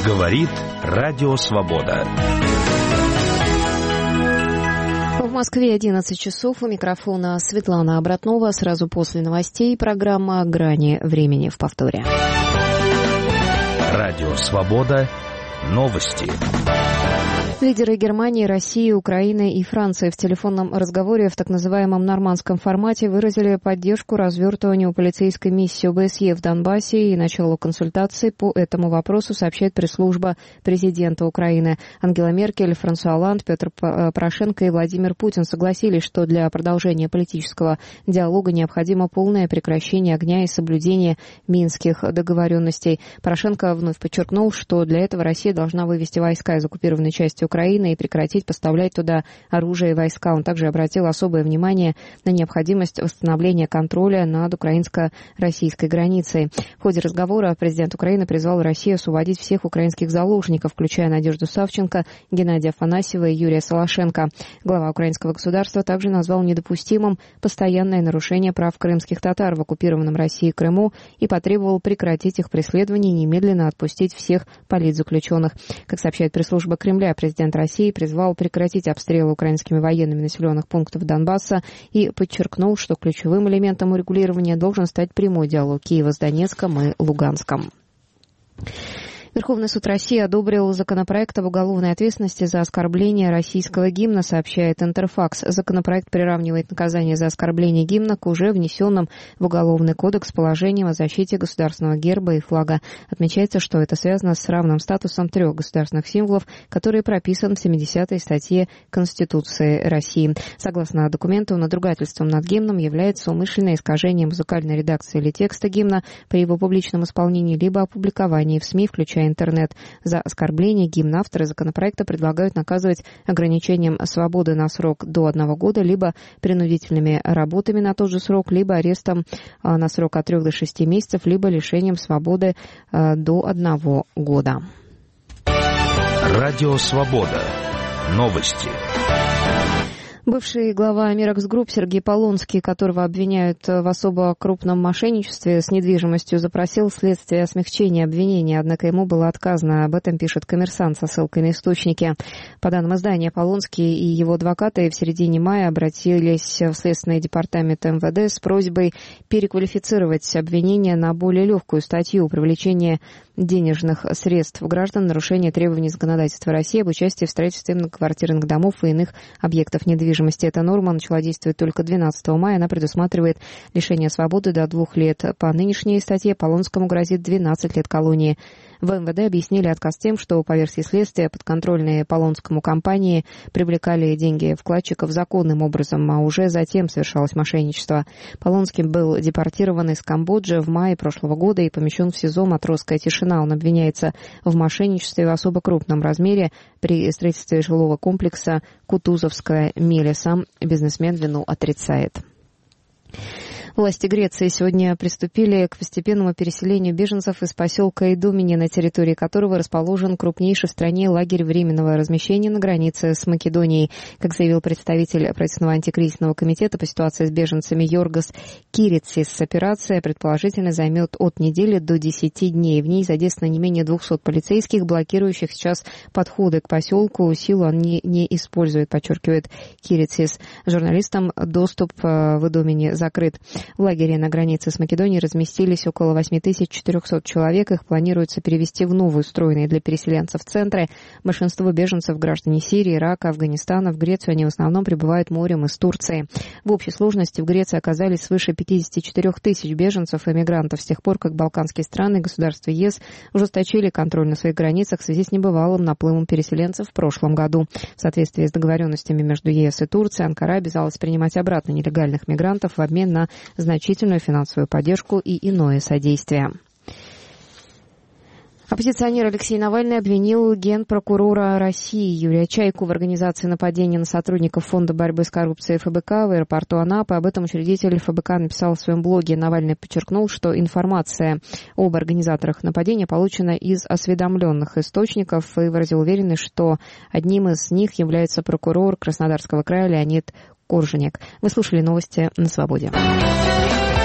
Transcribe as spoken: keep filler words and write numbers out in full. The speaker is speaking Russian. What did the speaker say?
Говорит Радио Свобода. В Москве одиннадцать часов. У микрофона Светлана Обратнова. Сразу после новостей программа «Грани времени» в повторе. Радио Свобода. Новости. Лидеры Германии, России, Украины и Франции в телефонном разговоре в так называемом нормандском формате выразили поддержку развертыванию полицейской миссии ОБСЕ в Донбассе и началу консультаций по этому вопросу, сообщает пресс-служба президента Украины. Ангела Меркель, Франсуа Олланд, Петр Порошенко и Владимир Путин согласились, что для продолжения политического диалога необходимо полное прекращение огня и соблюдение минских договоренностей. Порошенко вновь подчеркнул, что для этого Россия должна вывести войска из оккупированной части Украины и прекратить поставлять туда оружие и войска. Он также обратил особое внимание на необходимость восстановления контроля над украинско-российской границей. В ходе разговора президент Украины призвал Россию освободить всех украинских заложников, включая Надежду Савченко, Геннадия Афанасьева и Юрия Солошенко. Глава украинского государства также назвал недопустимым постоянное нарушение прав крымских татар в оккупированном Россией Крыму и потребовал прекратить их преследование и немедленно отпустить всех политзаключенных. Как сообщает пресс-служба Кремля, президент России призвал прекратить обстрелы украинскими военными населенных пунктов Донбасса и подчеркнул, что ключевым элементом урегулирования должен стать прямой диалог Киева с Донецком и Луганском. Верховный суд России одобрил законопроект об уголовной ответственности за оскорбление российского гимна, сообщает Интерфакс. Законопроект приравнивает наказание за оскорбление гимна к уже внесенным в Уголовный кодекс положениям о защите государственного герба и флага. Отмечается, что это связано с равным статусом трех государственных символов, которые прописаны в семидесятой статье Конституции России. Согласно документу, надругательством над гимном является умышленное искажение музыкальной редакции или текста гимна при его публичном исполнении либо опубликовании в СМИ, включая интернет. За оскорбление гимна авторы законопроекта предлагают наказывать ограничением свободы на срок до одного года, либо принудительными работами на тот же срок, либо арестом на срок от трех до шести месяцев, либо лишением свободы до одного года. Радио Свобода. Новости. Бывший глава Мирекс Групп Сергей Полонский, которого обвиняют в особо крупном мошенничестве с недвижимостью, запросил следствие о смягчении обвинения, однако ему было отказано. Об этом пишет «Коммерсант» со ссылкой на источники. По данным издания, Полонский и его адвокаты в середине мая обратились в Следственный департамент эм вэ дэ с просьбой переквалифицировать обвинение на более легкую статью привлечения денежных средств граждан, нарушение требований законодательства России об участии в строительстве многоквартирных домов и иных объектов недвижимости. Эта норма начала действовать только двенадцатого мая. Она предусматривает лишение свободы до двух лет. По нынешней статье Полонскому грозит двенадцать лет колонии. В эм вэ дэ объяснили отказ тем, что, по версии следствия, подконтрольные Полонскому компании привлекали деньги вкладчиков законным образом, а уже затем совершалось мошенничество. Полонский был депортирован из Камбоджи в мае прошлого года и помещен в СИЗО «Матросская тишина». Он обвиняется в мошенничестве в особо крупном размере при строительстве жилого комплекса «Кутузовская миля». Сам бизнесмен вину отрицает. Власти Греции сегодня приступили к постепенному переселению беженцев из поселка Идумени, на территории которого расположен крупнейший в стране лагерь временного размещения на границе с Македонией. Как заявил представитель правительственного антикризисного комитета по ситуации с беженцами Йоргос Кирицис, операция предположительно займет от недели до десяти дней. В ней задействовано не менее двухсот полицейских, блокирующих сейчас подходы к поселку. Силу они не используют, подчеркивает Кирицис. Журналистам доступ в Идумени закрыт. В лагере на границе с Македонией разместились около восемь тысяч четырехсот человек. Их планируется перевести в новые устроенные для переселенцев центры. Большинство беженцев — граждане Сирии, Ирака, Афганистана. В Грецию они в основном прибывают морем из Турции. В общей сложности в Греции оказались свыше пятьдесят четыре тысячи беженцев и мигрантов с тех пор, как балканские страны и государства ЕС ужесточили контроль на своих границах в связи с небывалым наплывом переселенцев в прошлом году. В соответствии с договоренностями между ЕС и Турцией, Анкара обязалась принимать обратно нелегальных мигрантов в обмен на значительную финансовую поддержку и иное содействие. Оппозиционер Алексей Навальный обвинил генпрокурора России Юрия Чайку в организации нападения на сотрудников Фонда борьбы с коррупцией эф бэ ка в аэропорту Анапы. Об этом учредитель эф бэ ка написал в своем блоге. Навальный подчеркнул, что информация об организаторах нападения получена из осведомленных источников и выразил уверенность, что одним из них является прокурор Краснодарского края Леонид Корженек. Вы слушали новости на Свободе.